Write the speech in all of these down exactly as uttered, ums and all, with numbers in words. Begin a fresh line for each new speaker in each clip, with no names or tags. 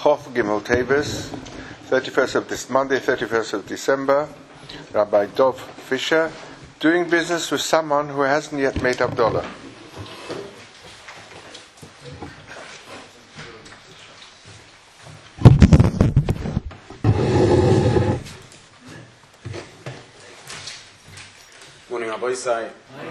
Chof Gimel Teves, thirty-first of this Monday, thirty-first of December. Rabbi Dov Fisher, doing business with someone who hasn't yet made Havdalah.
Morning, Rabbi Isai.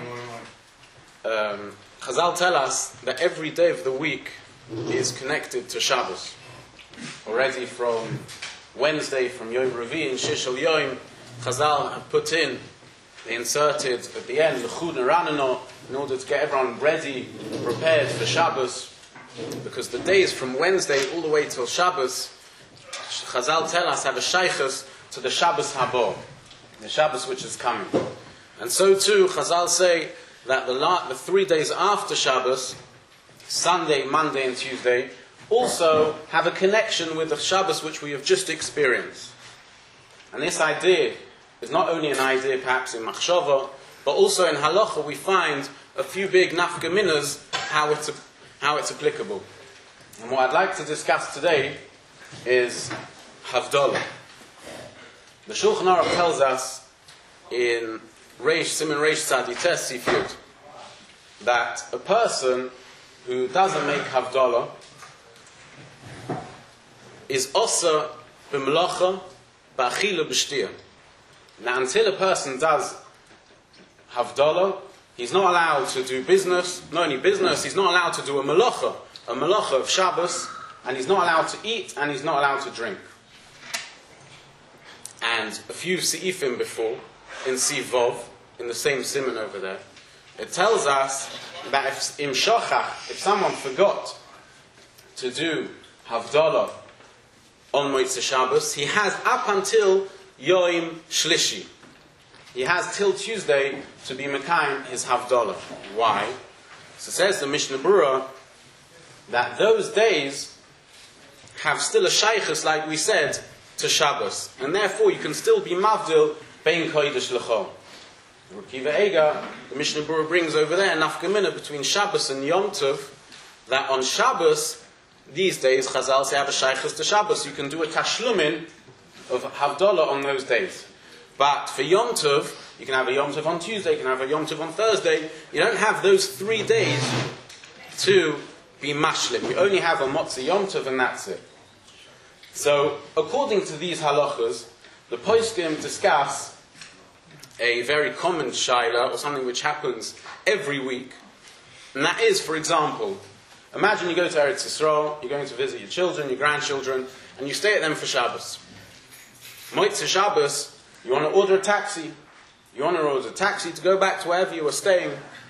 Um, Chazal tell us that every day of the week is connected to Shabbos. Already from Wednesday, from Yom Revi and Shishol Yom, Chazal have put in, they inserted at the end, L'chud Ranano, in order to get everyone ready, prepared for Shabbos. Because the days from Wednesday all the way till Shabbos, Chazal tell us have a shaychus to the Shabbos habo, the Shabbos which is coming. And so too, Chazal say that the, la- the three days after Shabbos, Sunday, Monday and Tuesday, also have a connection with the Shabbos which we have just experienced. And this idea is not only an idea perhaps in Machshava, but also in Halacha we find a few big nafka minas how it's, how it's applicable. And what I'd like to discuss today is Havdalah. The Shulchan Aruch tells us in Reish, Siman Reish Tzadi Tes Sif Yud, that a person who doesn't make Havdalah is also b'melacha b'achila b'shtia. Now, until a person does Havdalah, he's not allowed to do business, not only business, he's not allowed to do a melacha, a melacha of Shabbos, and he's not allowed to eat, and he's not allowed to drink. And a few seifim before, in Siv Vov, in the same siman over there, it tells us that if im shochach, if someone forgot to do Havdalah on Motzei Shabbos, he has up until Yom Shlishi. He has till Tuesday to be mekayim his Havdalah. Why? So says the Mishnah Berurah that those days have still a shaychus, like we said, to Shabbos, and therefore you can still be mavdil bein kodesh l'chol. Reb Akiva Eiger, the Mishnah Berurah brings over there nafka mina between Shabbos and Yom Tov, that on Shabbos these days Chazal say have a shaychus to Shabbos. You can do a tashlumin of Havdalah on those days. But for Yom Tov, you can have a Yom Tov on Tuesday, you can have a Yom Tov on Thursday. You don't have those three days to be mashlim. You only have a Motzei Yom Tov and that's it. So, according to these halachas, the poskim discuss a very common shaila, or something which happens every week. And that is, for example, imagine you go to Eretz Yisrael, you're going to visit your children, your grandchildren, and you stay at them for Shabbos. Motzei Shabbos, you want to order a taxi. You want to order a taxi to go back to wherever you were staying.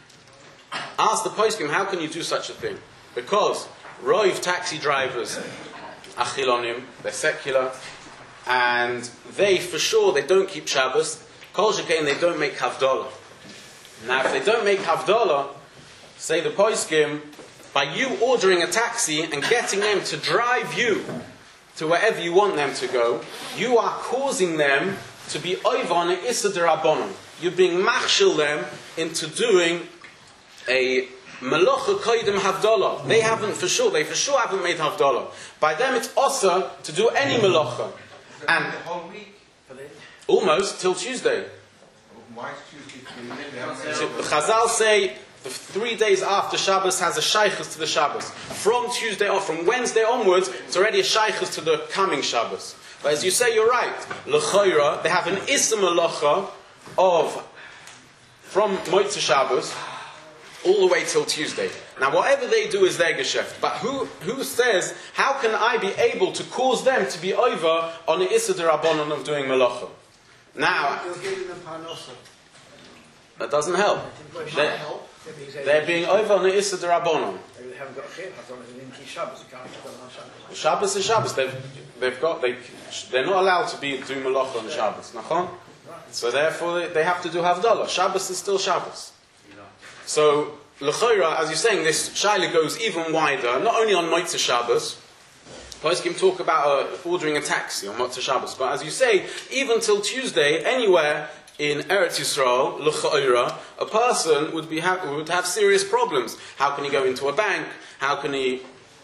Ask the poskim, how can you do such a thing? Because Rov taxi drivers, Achilonim, they're secular, and they, for sure, they don't keep Shabbos. Kol shekain, they don't make Havdalah. Now, if they don't make Havdalah, say the poskim, by you ordering a taxi and getting them to drive you to wherever you want them to go, you are causing them to be over on an Issa D'Rabbanan. You're being machshel them into doing a Melacha Kodim Havdalah. They haven't for sure, they for sure haven't made Havdalah. By them it's also to do any Melacha. And
the whole week for this?
Almost till Tuesday.
Why is Tuesday?
So the Chazal say the three days after Shabbos has a shaychus to the Shabbos. From Tuesday or from Wednesday onwards, it's already a shaychus to the coming Shabbos. But as you say, you're right. L'choira, they have an Issa Melacha of from Motzei Shabbos all the way till Tuesday. Now, whatever they do is their geschäft. But who who says, how can I be able to cause them to be over on the Issa D'Rabbanan of doing Melacha? Now,
You're giving them parnasa.
that doesn't help. They're, they're being over on the Issa D'Rabbanan.
They haven't got a kid. I thought it was an Inki Shabbos. You can't have on Shabbos.
Shabbos is Shabbos. They've they've got they they're not allowed to be do Melacha on Shabbos. Nachon? So therefore they, they have to do Havdalah. Shabbos is still Shabbos. So, l'choira, as you're saying, this shaila goes even wider, not only on Motzei Shabbos. Poskim talk about uh, ordering a taxi on Motzei Shabbos, but as you say, even till Tuesday, anywhere in Eretz Yisrael, l'choira, a person would be ha- would have serious problems. How can he go into a bank? How can he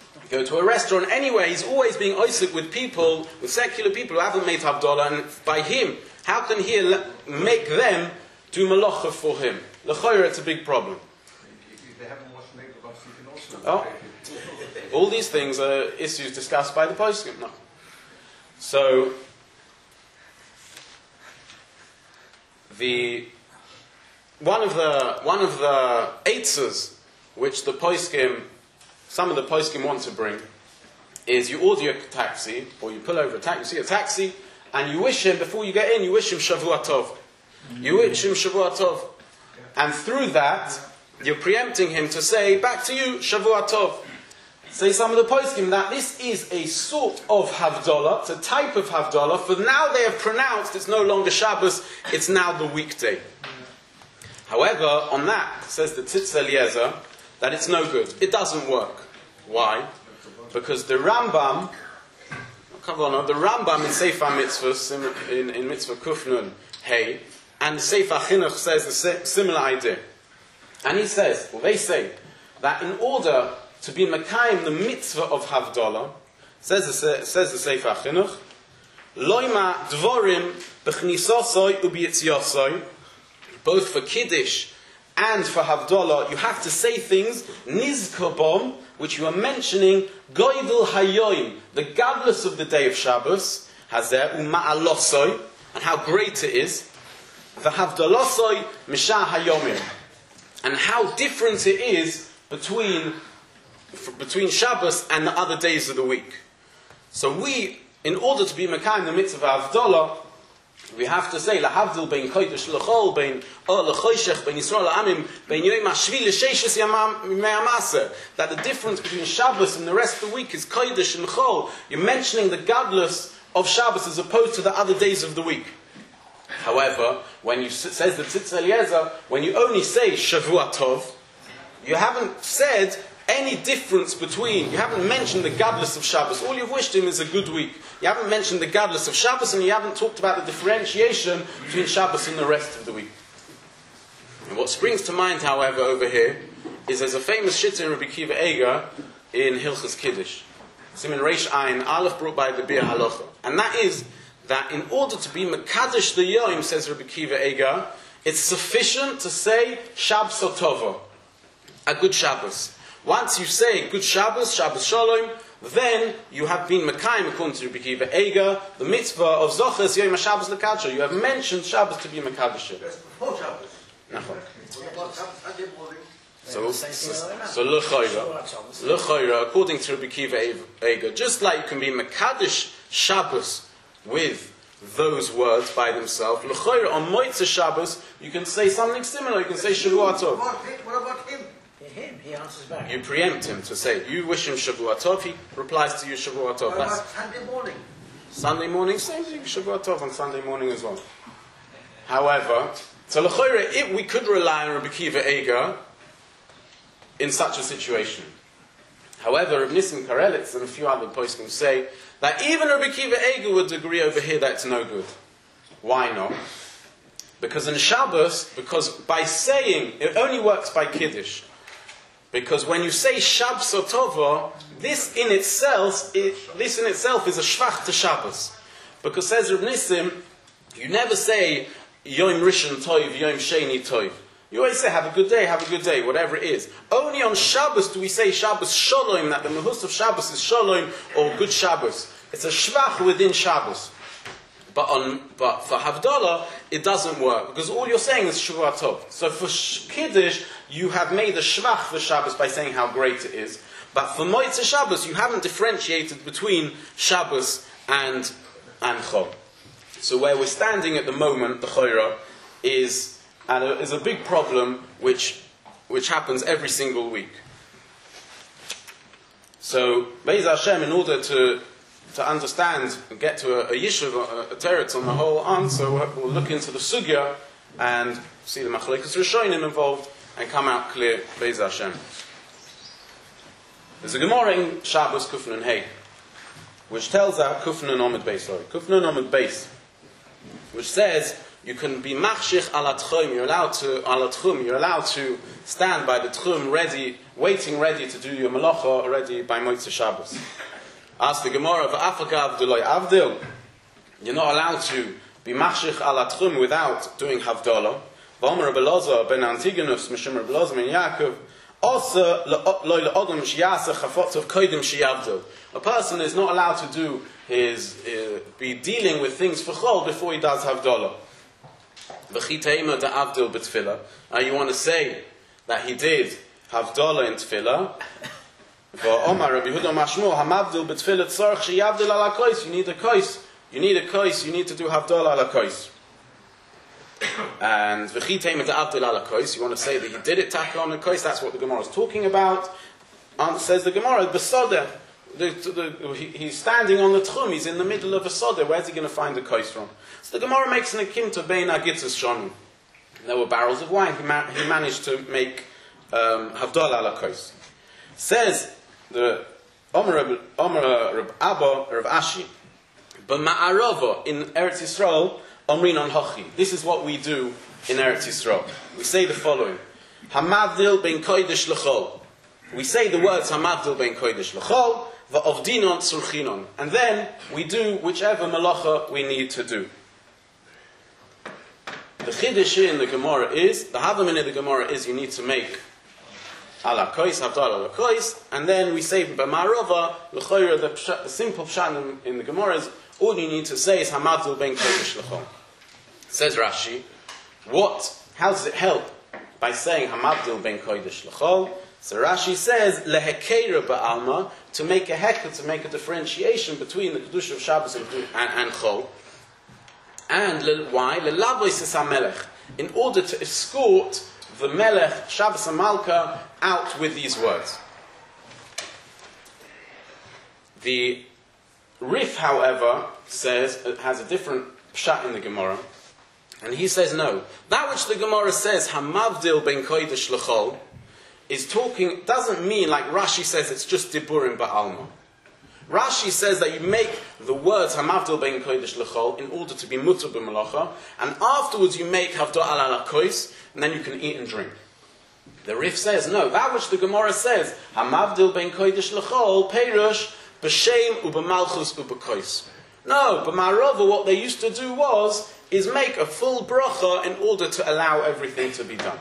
You go to a restaurant anyway, he's always being oisik with people, with secular people who haven't made Havdalah, and by him, how can he make them do malacha for him? L'chayra, it's a big problem.
If they haven't washed makeup, you can also.
Oh. All these things are issues discussed by the poskim. No. So, the one of the one of the eitzes which the poskim, some of the poskim want to bring, is you order a taxi or you pull over a taxi, you see a taxi, and you wish him before you get in, you wish him Shavua Tov. You wish him Shavua Tov, and through that you're preempting him to say back to you Shavua Tov. Say some of the poskim that this is a sort of Havdalah, it's a type of Havdalah, for now they have pronounced it's no longer Shabbos, it's now the weekday. However, on that, says the Tzitz Eliezer, that it's no good. It doesn't work. Why? Because the Rambam, the Rambam in Sefer Mitzvahs, in, in Mitzvah Kufnun, Hey, and Sefer Chinuch says the similar idea. And he says, well they say, that in order to be Mekayim the mitzvah of Havdalah, says the, says the Sefer Chinuch, Loima dvorim b'chnisosoi u'b'yitziosoi, both for Kiddush and for Havdalah, you have to say things, nizkobom, which you are mentioning, goydel hayoim, the godless of the day of Shabbos, has there, u'ma'alosoi, and how great it is, the Havdalosoi misha hayomim, and how different it is between between Shabbos and the other days of the week. So we, in order to be Mekayim the mitzvah of Havdalah, we have to say lahavdil bein kodesh lechol, bein or lechoshech, bein Yisrael la'amim, bein yom hashvi l'sheishes yamam, that the difference between Shabbos and the rest of the week is kodesh and chol. You're mentioning the godless of Shabbos as opposed to the other days of the week. However, when you says the Tzitz Eliezer, when you only say Shavua Tov, you haven't said any difference between, you haven't mentioned the godless of Shabbos. All you've wished him is a good week. You haven't mentioned the godless of Shabbos, and you haven't talked about the differentiation between Shabbos and the rest of the week. And what springs to mind, however, over here, is there's a famous shitah in Rabbi Kiva Eger in Hilchos Kiddush. Siman Reish Ayin, Aleph brought by the Bir Halacha. And that is that in order to be Mekadosh the Yom, says Rabbi Kiva Eger, it's sufficient to say Shabbos Tova, a good Shabbos. Once you say good Shabbos, Shabbos Shalom, then you have been Mekayim according to Rabbi Kiva Eger, the mitzvah of Zoches Yom HaShabbos L'Kadsho. You have mentioned Shabbos to be Mekadosh.
Before Shabbos.
So, so, so L'Chayra, L'Chayra, according to Rabbi Kiva Eger, just like you can be Mekadosh Shabbos with those words by themselves, L'Chayra, on Motzei Shabbos, you can say something similar. You can say Shavua Tov.
What about him?
Him, he answers back.
You preempt him to say, you wish him Shavua Tov, he replies to you Shavua Tov.
What
That's
about Sunday morning?
Sunday morning, same thing, Shavua Tov on Sunday morning as well. However, so l'chayre, if we could rely on Rabbi Kiva Eger in such a situation. However, Rabbi Nissim Karelitz and a few other poskim say that even Rabbi Kiva Eger would agree over here that it's no good. Why not? Because in Shabbos, because by saying, it only works by Kiddush. Because when you say Shabbos Tova, this in itself, it, this in itself is a shvach to Shabbos. Because says Reb Nissim, you never say Yom Rishon Tov, Yom Sheni Tov. You always say have a good day, have a good day, whatever it is. Only on Shabbos do we say Shabbos Shalom, that the Mehus of Shabbos is Shalom or good Shabbos. It's a shvach within Shabbos. But on, but for Havdalah, it doesn't work, because all you're saying is Shavua Tov. So for Kiddush, you have made a shvach for Shabbos by saying how great it is. But for Motzei Shabbos, you haven't differentiated between Shabbos and, and Chol. So where we're standing at the moment, the Chorah, is, and a, is a big problem which, which happens every single week. So, Be'ez Hashem, in order to to understand and get to a, a yishuv, a, a teretz on the whole answer, we'll, we'll look into the sugya and see the machlekes rishonim involved and come out clear, Be'ez Hashem. There's a Gemara in Shabbos Kufnun Hey, which tells us Kufnun Omid Beis, sorry, Kufnun Omid Beis, which says you can be machshich ala tchum, you're allowed to, ala tchum, you're allowed to stand by the tchum ready, waiting ready to do your malacha already by Motzei Shabbos. Ask the Gemara, v'afagav d'loi avdil, you're not allowed to be machshich ala tchum without doing havdalah. V'omer Rabbi Elazar ben Antigonus, Mishum Rabbi Elazar ben Yaakov, also loy le'odom sheyaseh chafotzav kodim sheyavdil. A person is not allowed to do his, uh, be dealing with things for chol before he does havdalah. V'chiteima da'avdil b'tfilah. Now you want to say that he did havdalah in tfilah. V'omar Rabbi Yehuda mashmo hamavdil b'tfilah tzarich sheyavdil ala kois. You need a kois. You need a kois. You need to do havdalah ala kois. And v'chiteima da'avdil ala kois. You want to say that he did it taka on a kois. That's what the Gemara is talking about. And says the Gemara b'sodeh. The, the, he, he's standing on the tchum, he's in the middle of a soda. Where's he going to find the kois from? So the Gemara makes an akim to bein agitzas shonu. There were barrels of wine. He, ma- he managed to make um, havdalah ala kois. Says the Omer Reb Abba Rav Ashi, b'ma'arava in Eretz Yisrael omrin on hachi. This is what we do in Eretz Yisrael. We say the following: Hamavdil ben kodesh l'chol. We say the words Hamavdil ben kodesh l'chol. V'ovdinon tzurchinon. And then we do whichever malacha we need to do. The chiddush in the Gemara is, the havamin in the Gemara is you need to make ala kois, havdalah ala kois, and then we say b'marova, l'choyra, the, the simple pshat in, in the Gemara is, all you need to say is Hamavdil ben kodesh l'chol. Says Rashi, what, how does it help by saying Hamavdil ben kodesh l'chol? So Rashi says, lehekeira ba'alma, to make a heka, to make a differentiation between the Kedusha of Shabbos and, and, and Chol. And le, why? Lelavois es ha-melech, in order to escort the Melech, Shabbos and Malka, out with these words. The Rif, however, says, it has a different pshat in the Gemara, and he says no. That which the Gemara says, Hamavdil ben kodesh l'chol, is talking, doesn't mean like Rashi says it's just diburim ba'alma. Rashi says that you make the words Hamavdil ben kodesh l'chol in order to be mutar b'malacha, and afterwards you make havdalah ala kois, and then you can eat and drink. The Rif says no. That which the Gemara says Hamavdil ben kodesh l'chol peirush b'shem u'b'malchus u'b'kois. No, but Ma'arava, what they used to do was is make a full bracha in order to allow everything to be done.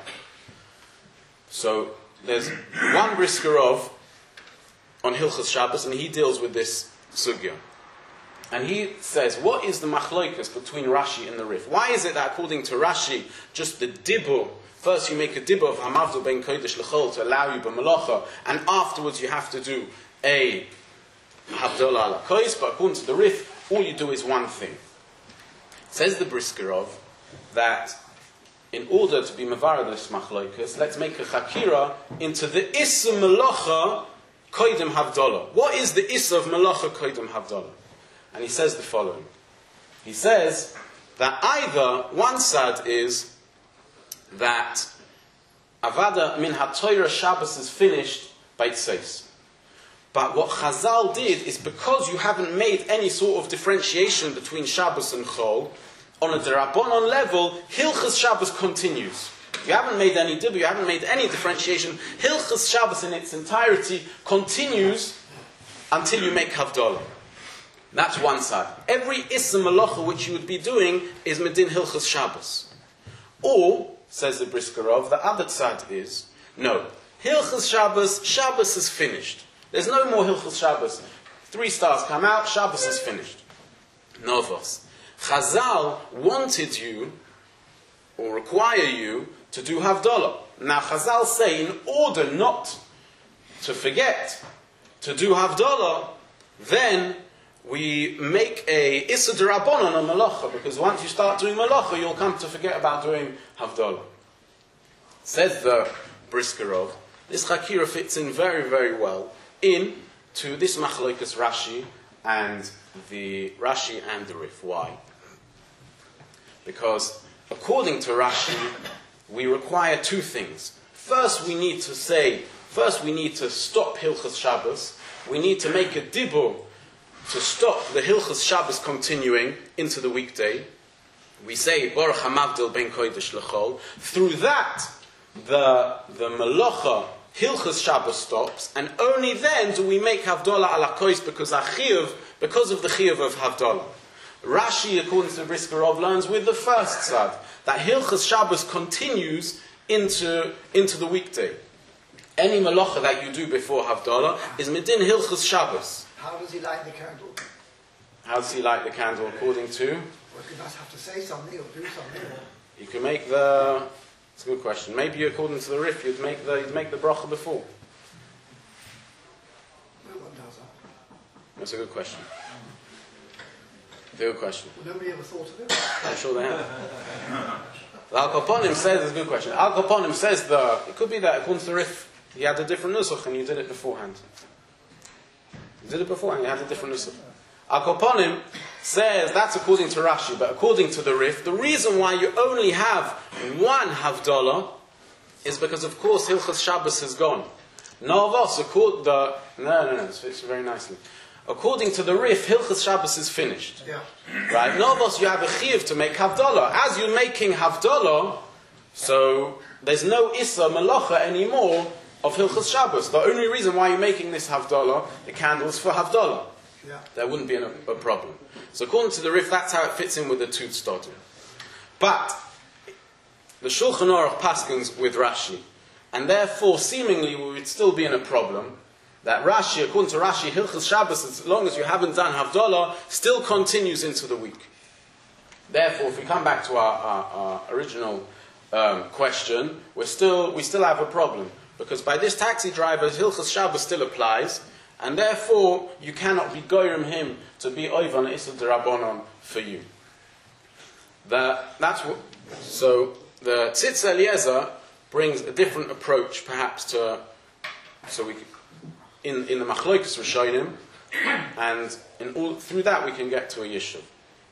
So there's one Briskerov on Hilchos Shabbos, and he deals with this sugya. And he says, what is the machloikas between Rashi and the Rif? Why is it that according to Rashi, just the dibur, first you make a dibur of Hamavdil ben kodesh l'chol to allow you b'malacha, and afterwards you have to do a havdalah ala kois, but according to the Rif, all you do is one thing. Says the Briskerov that in order to be Mavara this machloikas, let's make a chakira into the Issa Melacha Koidim Havdalah. What is the Issa of Melacha Koidim Havdalah? And he says the following. He says that either one side is that Avada min HaTorah Shabbos is finished by Tseis. But what Chazal did is because you haven't made any sort of differentiation between Shabbos and Chol, on a Derabonon level, Hilchos Shabbos continues. You haven't made any dibur, you haven't made any differentiation. Hilchos Shabbos in its entirety continues until you make Havdalah. That's one side. Every Issa Malacha which you would be doing is Medin Hilchos Shabbos. Or, says the Briskerov, the other side is, no, Hilchos Shabbos, Shabbos is finished. There's no more Hilchos Shabbos. Three stars come out, Shabbos is finished. Novos. Chazal wanted you, or require you, to do Havdalah. Now Chazal say, in order not to forget to do Havdalah, then we make a Issa D'Rabbanan on Malacha, because once you start doing Malacha, you'll come to forget about doing Havdalah. Says the Briskerov, this Chakira fits in very, very well into this Machlokas Rashi and the Rashi and the Rif. Why? Because according to Rashi, we require two things. First, we need to say, first we need to stop Hilchos Shabbos. We need to make a dibur to stop the Hilchos Shabbos continuing into the weekday. we say Baruch Hamavdil Ben Kodesh L'Chol. Through that, the the Melacha Hilchas Shabbos stops, and only then do we make Havdalah ala Kois because our chiyuv, because of the chiyuv of Havdalah. Rashi, according to the Brisker Rov, learns with the first sad that Hilchas Shabbos continues into into the weekday. Any Melacha that you do before Havdalah is Medin Hilchas Shabbos.
How does he light the candle?
How does he light the candle according to?
Well, he must have to say something or do something.
You can make the. It's a good question. Maybe according to the Rif, you'd make the you'd make the bracha before.
No one does that.
That's a good question. Good question.
Well, nobody ever thought of it.
I'm sure they have. The Al Kaponim says it's a good question. Al Kaponim says the it could be that according to the Rif, he had a different nusach and you did it beforehand. You did it beforehand. You had a different nusach. Al Kaponim says that's according to Rashi, but according to the Rif, the reason why you only have one Havdalah is because, of course, Hilchas Shabbos has gone. No of us, accord the no, no, no, it's fits very nicely. According to the Rif, Hilchas Shabbos is finished.
Yeah.
Right? No of us, you have a chiyuv to make Havdalah. As you're making Havdalah, so there's no Issa Melacha anymore of Hilchas Shabbos. The only reason why you're making this Havdalah, the candles for Havdalah.
Yeah.
There wouldn't be a, a problem. So according to the Rif, that's how it fits in with the Tut Stodim. But the Shulchan Aruch paskins with Rashi, and therefore seemingly we would still be in a problem that Rashi, according to Rashi, Hilchas Shabbos, as long as you haven't done Havdalah, still continues into the week. Therefore, if we come back to our, our, our original um, question, we're still we still have a problem because by this taxi driver, Hilchas Shabbos still applies. And therefore, you cannot be goyim him to be oivan isur d'Rabbanon for you. The, that's what, so the Tzitz Eliezer brings a different approach, perhaps to so we in in the Machlokas Rishonim, and in all through that we can get to a yishuv.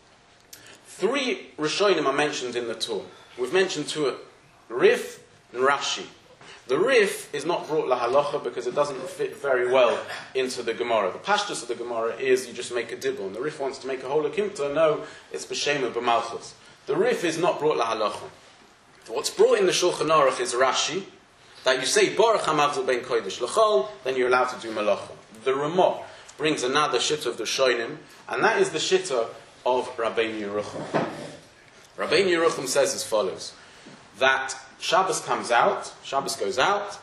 Three Rishonim are mentioned in the Torah. We've mentioned two, Rif and Rashi. The Rif is not brought lahalacha because it doesn't fit very well into the Gemara. The pashtus of the Gemara is you just make a dibble, and the Rif wants to make a whole akimta. No, it's b'shema b'malchus. The Rif is not brought lahalacha. What's brought in the Shulchan Aruch is Rashi, that you say Baruch Hamavdil Ben Kodesh L'Chol, then you're allowed to do malacha. The Ramah brings another shitta of the Shoinim, and that is the shitta of Rabbeinu Yerucham. Rabbeinu Yerucham says as follows, that Shabbos comes out, Shabbos goes out,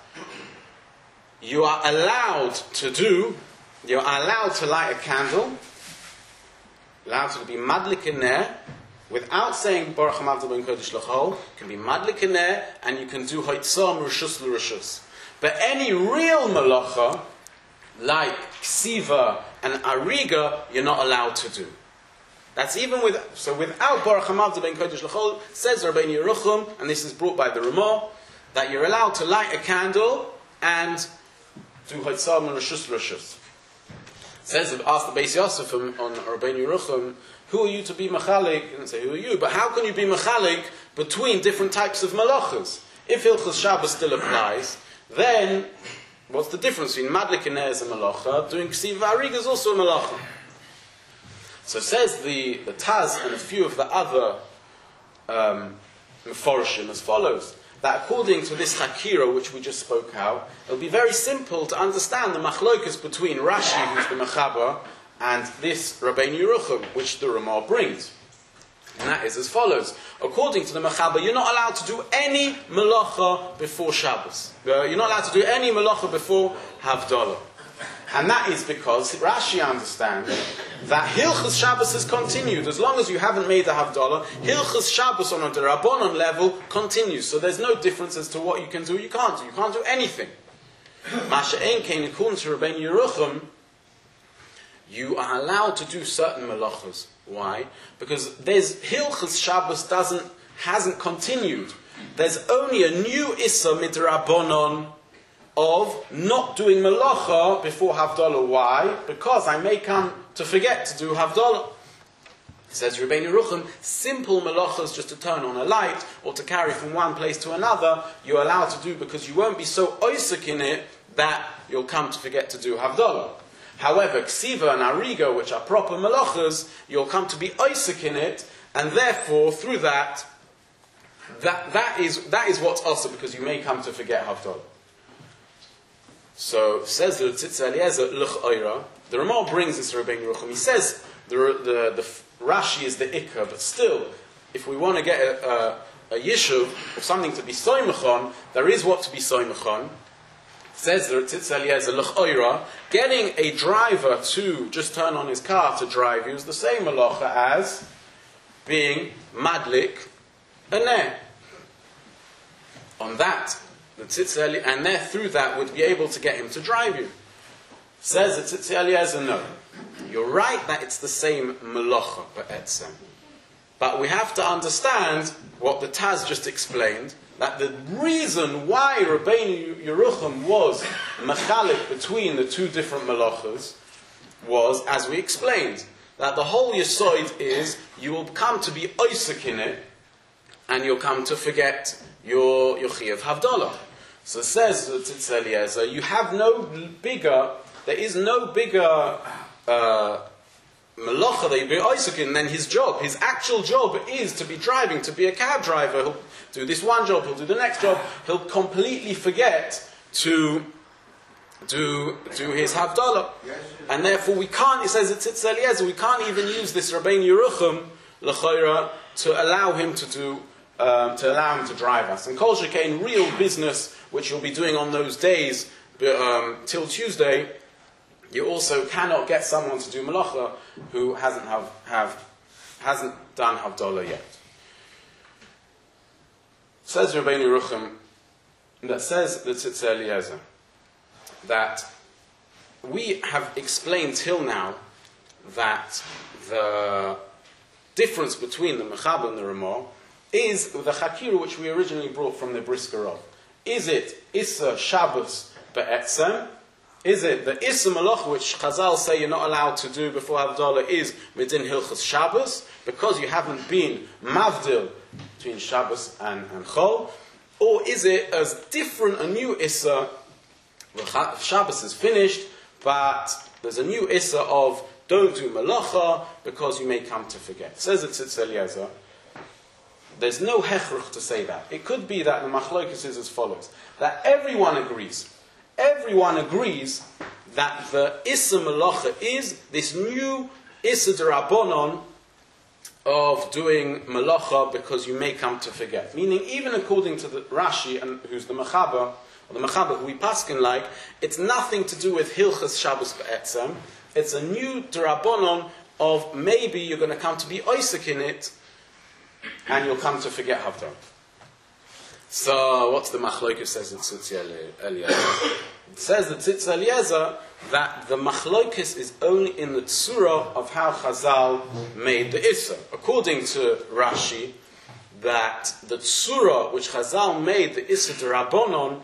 you are allowed to do, you are allowed to light a candle, allowed to be madlik in there, without saying Baruch Hamavdil Ben Kodesh L'Chol, can be madlik in there, and you can do Hoitzam Rishus L'Rishus. But any real malacha, like Ksiva and Ariga, you're not allowed to do. That's even with, so without Baruch Hamavdil Ben Kodesh L'Chol, says Rabbeinu Yerucham, and this is brought by the Ramah, that you're allowed to light a candle and do Hoitzam and Rishus Rishus. Says, ask the Beis Yosef on Rabbeinu Yerucham, who are you to be machalik? He didn't say who are you, but how can you be machalik between different types of malachas? If Hilchas Shabbos still applies, then what's the difference between madlik and is a malacha? Doing ksiv v'ariga is also a malacha. So says the, the Taz and a few of the other um, Meforshim as follows, that according to this Hakira which we just spoke out, it'll be very simple to understand the machlokas between Rashi, who's the Mechaber, and this Rabbeinu Yerucham, which the Ramah brings. And that is as follows. According to the Mechaber, you're not allowed to do any malacha before Shabbos. Uh, you're not allowed to do any malacha before Havdalah. And that is because Rashi understands that Hilchas Shabbos has continued. As long as you haven't made the Havdalah, Hilchas Shabbos on a D'Rabbanan level continues. So there's no difference as to what you can do, you can't do. You can't do anything. Masha Ein Kain, according to Rabbeinu Yerucham, you are allowed to do certain malachas. Why? Because there's Hilchas Shabbos doesn't hasn't continued. There's only a new Issa Midrabanon of not doing malacha before Havdalah. Why? Because I may come to forget to do Havdalah. Says Rabbeinu Yerucham, simple malachas, just to turn on a light or to carry from one place to another, you're allowed to do because you won't be so oisik in it that you'll come to forget to do Havdalah. However, Ksiva and Ariga, which are proper malachas, you'll come to be oisik in it, And therefore, through that, that, that, is, that is what's also because you may come to forget Havdalah. So, says the Tzitz Eliezer, L'ch Oira, the Ramah brings this to Rabbeinu Yerucham. He says the, the, the Rashi is the Ikka, but still, if we want to get a, a, a Yishuv, or something to be Soymach on, there is what to be Soymach on. Says the Tzitz Eliezer, L'ch Oira, getting a driver to just turn on his car to drive you is the same malacha as being Madlik a Ner. On that, the Tzitz Eliezer, and there through that would be able to get him to drive you. Says the Tzitz Eliezer, no. You're right that it's the same malacha, be'etzem. But we have to understand what the Taz just explained, that the reason why Rabbeinu Yerucham was mechalik between the two different malachas was, as we explained, that the whole yesod is you will come to be oisek in it, and you'll come to forget your your chiyuv havdalah. So it says Tzitz Eliezer, you have no bigger, there is no bigger uh, malacha that you be oisek in than his job. His actual job is to be driving, to be a cab driver. He'll do this one job, he'll do the next job. He'll completely forget to do do his havdalah, and therefore we can't. It says it's Tzitz Eliezer, we can't even use this Rabbeinu Yerucham l'chayra to allow him to do um, to allow him to drive us. And kol shekain real business, which you'll be doing on those days um, till Tuesday, you also cannot get someone to do malacha who hasn't have, have hasn't done havdalah yet. Says Rabbeinu Yerucham, that says the Tzitz Eliezer, that we have explained till now that the difference between the Mechaber and the Ramah is the Chakira which we originally brought from the Brisker of. Is it Issa Shabbos Be'etzem? Is it the Issa Malach which Chazal say you're not allowed to do before Havdalah is Midin Hilchas Shabbos, because you haven't been Mavdil between Shabbos and, and Chol? Or is it as different, a new Issa? Shabbos is finished, but there's a new Issa of don't do Malacha because you may come to forget. Says it Tzitz Eliezer, there's no hechruch to say that. It could be that the machlokas is as follows, that everyone agrees. Everyone agrees that the Issa Malacha is this new Issa D'Rabbanon of doing Malacha because you may come to forget. Meaning, even according to the Rashi, and who's the Mechaber, or the Mechaber who we paskin like, it's nothing to do with Hilchas Shabbos Be'etzem. It's a new D'Rabbanon of maybe you're going to come to be Oisek in it, and you'll come to forget Havdalah. So, what's the Machloikus says in Tzitz Eliezer? It says the Tzitz Eliezer that the Machloikus is only in the Tzura of how Chazal made the Issa. According to Rashi, that the Tzura which Chazal made the Issa D'Rabbanon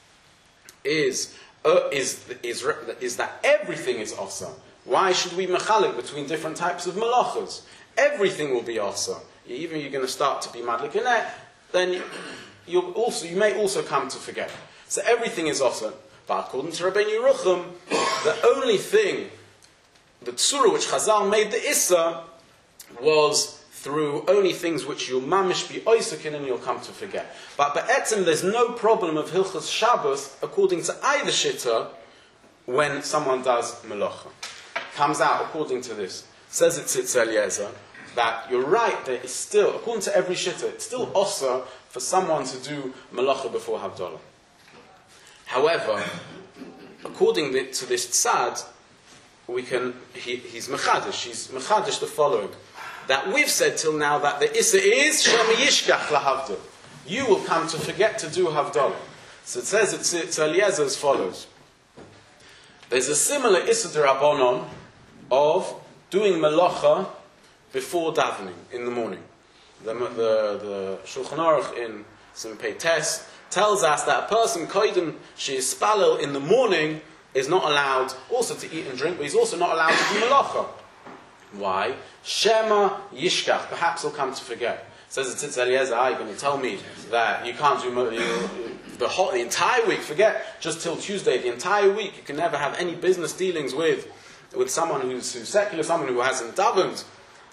is, uh, is, is, is that everything is Asa. Why should we mechalik between different types of malachas? Everything will be Asa. Even you're going to start to be madlik in it, then you, you'll also, you may also come to forget. So everything is Asa. But according to Rabbeinu Yerucham, the only thing, the tzura which Chazal made the Issa, was through only things which you'll mamish be oisakin and you'll come to forget. But be'etzim, there's no problem of Hilchas Shabbos according to either shitta when someone does melacha. Comes out according to this. Says it Tzitz Eliezer, that you're right, there is still, according to every shitta, it's still osa for someone to do melacha before Havdalah. However, according to this tzad, we can, he, he's mechadish, he's mechadish the following, that we've said till now that the issa is shema yishkach lahavdil. You will come to forget to do havdalah. So it says it's, it's Eliezer as follows. There's a similar issa d'Rabbanon of doing melacha before davening in the morning. The, the, the Shulchan Aruch in Simpei Tes tells us that a person koydem she is spalel in the morning is not allowed also to eat and drink, but he's also not allowed to do melacha. Why? Shema yishkach. Perhaps he'll come to forget. Says the Tzitz Eliezer, are you going to tell me that you can't do you, the whole the entire week? Forget just till Tuesday. The entire week you can never have any business dealings with with someone who's, who's secular, someone who hasn't davened.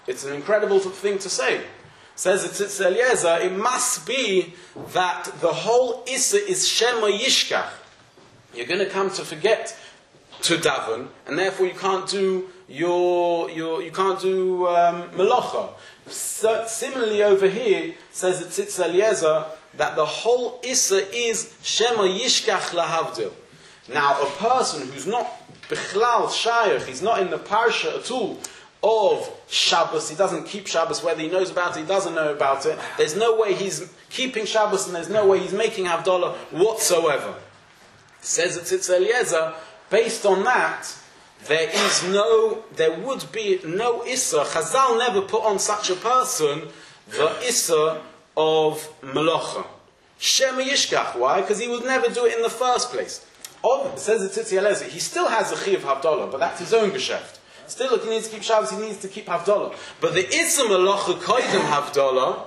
it's an incredible thing to say. Says it Tzitz Eliezer, it must be that the whole Issa is Shema Yishkach. You're going to come to forget to daven, and therefore you can't do your your you can't do um, melacha. So, similarly, over here says it Tzitz Eliezer that the whole Issa is Shema Yishkach Lahavdil. Now, a person who's not Bichlal Shayach, he's not in the parsha at all of Shabbos, he doesn't keep Shabbos, whether he knows about it, he doesn't know about it, there's no way he's keeping Shabbos and there's no way he's making Havdalah whatsoever. Says it Tzitz Eliezer, based on that, there is no, there would be no Issa. Chazal never put on such a person the Issa of Melacha. Shema Yishkach. Why? Because he would never do it in the first place. Of, says the Tzitz Eliezer, he still has a Chi of Havdalah, but that's his own Geschäft. Still, if he needs to keep Shabbos, he needs to keep Havdalah. But the Issa Melacha Koydem Havdalah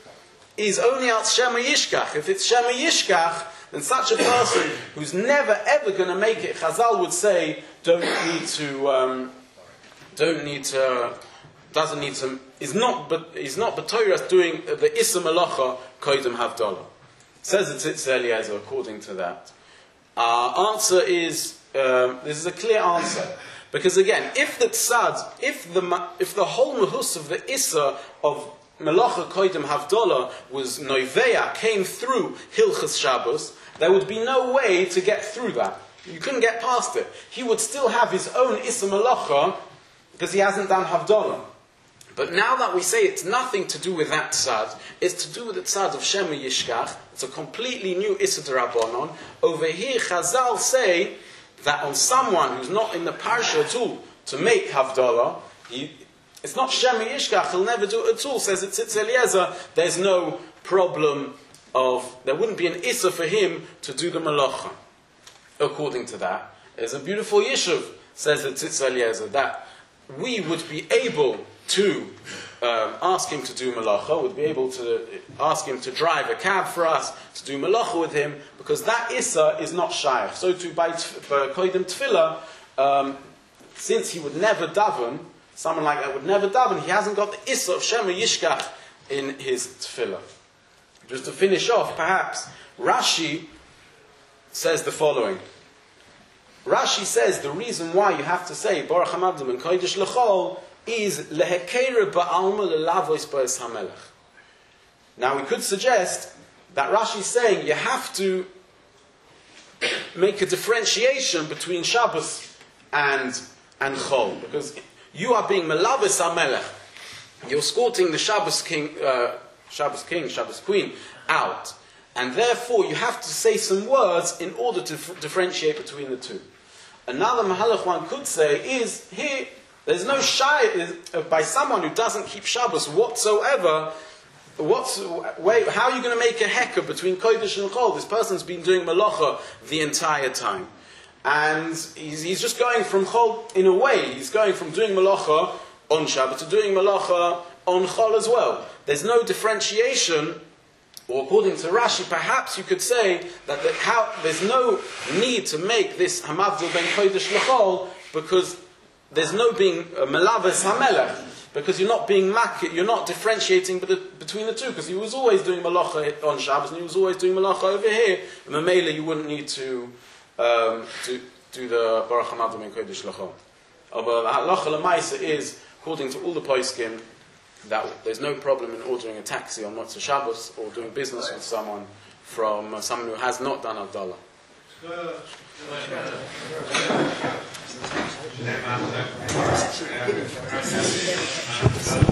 is only out Shema Yishkach. If it's Shema Yishkach, then such a person who's never ever going to make it, Chazal would say, don't need to, um, don't need to, doesn't need to, is not, but is not b'toras doing the Issa Melacha Koydem Havdalah. Says the Tzitz Eliezer according to that. Our answer is, um, this is a clear answer. Because again, if the tzad, if the if the whole mahus of the Issa of Melacha Koydem Havdalah was Noiveya, came through Hilchas Shabbos, there would be no way to get through that. You couldn't get past it. He would still have his own Issa Melacha because he hasn't done Havdalah. But now that we say it's nothing to do with that tzad, it's to do with the tzad of Shema Yishkach, it's a completely new Issa D'Rabbanan. Over here, Chazal say that on someone who's not in the parsha at all to make Havdalah, he, it's not Shema Yishkach, he'll never do it at all. Says it Tzitz Eliezer, there's no problem of, there wouldn't be an Issa for him to do the Melacha. According to that, there's a beautiful Yishuv, says the Tzitz Eliezer, that we would be able to um, ask him to do Melacha, would be able to ask him to drive a cab for us, to do Melacha with him, because that Issa is not Shaykh. So too by Koydem Tefillah, um, since he would never daven, someone like that would never daven, he hasn't got the Issa of Shema Yishkach in his Tefillah. Just to finish off, perhaps, Rashi says the following. Rashi says the reason why you have to say Baruch Hamavdim and Kodesh L'chol is lehekere ba'alma lelavois ba'es hamelech. Now we could suggest that Rashi is saying you have to make a differentiation between Shabbos and and Chol, because you are being melaves hamelech. You're escorting the Shabbos king, uh, Shabbos king, Shabbos queen out, and therefore you have to say some words in order to f- differentiate between the two. Another mahalach one could say is here. There's no shy uh, by someone who doesn't keep Shabbos whatsoever. What's, wait, how are you going to make a hekah between Kodesh and Chol? This person's been doing Melacha the entire time. And he's, he's just going from Chol, in a way, he's going from doing Melacha on Shabbat to doing Melacha on Chol as well. There's no differentiation, or according to Rashi, perhaps you could say that the, how, there's no need to make this Hamavdil ben Kodesh L'chol, because there's no being uh, Melaves HaMelech, because you're not being mak- you're not differentiating between the two, because he was always doing Malacha on Shabbos and he was always doing Malacha over here. And Mamela, you wouldn't need to um, to do the Baruch Hamavdim and Kodesh L'chol. But the Halacha L'maisa is, according to all the poskim, that there's no problem in ordering a taxi on Motzei Shabbos or doing business with someone from uh, someone who has not done Havdalah. Uh,